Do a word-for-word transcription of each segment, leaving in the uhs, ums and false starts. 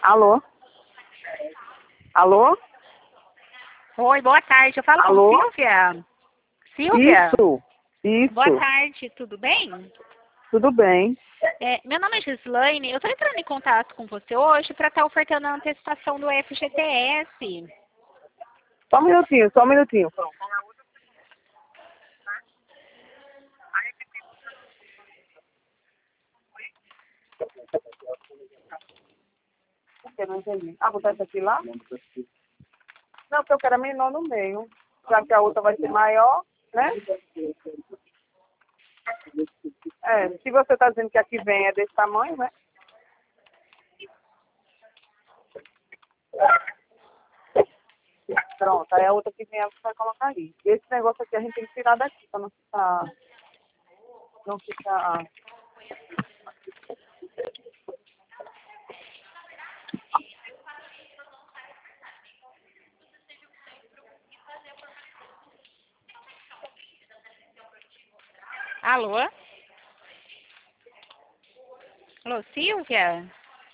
Alô? Alô? Oi, boa tarde. Eu falo Alô? com Silvia. Silvia? Isso, isso. Boa tarde, tudo bem? Tudo bem. É, meu nome é Gislaine. Eu estou entrando em contato com você hoje para estar ofertando a antecipação do F G T S. Só um minutinho, só um minutinho. Eu não entendi. Ah, botar essa aqui lá? Não, porque eu quero a menor no meio. Já que a outra vai ser maior, né? É, se você está dizendo que a que vem é desse tamanho, né? Pronto, aí a outra que vem você vai colocar aí. Esse negócio aqui a gente tem que tirar daqui para não ficar. Não ficar. Alô? Alô, Silvia?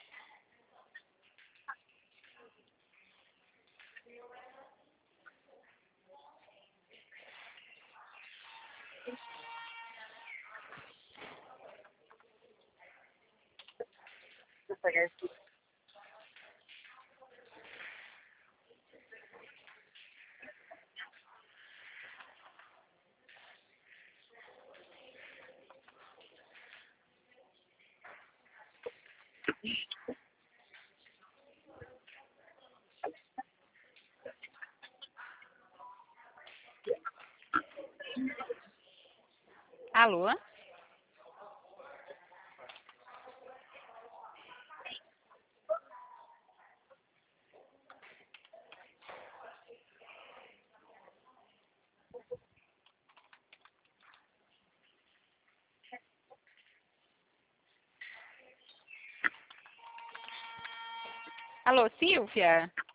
Deixa eu pegar esse. Alô? Alô, Silvia?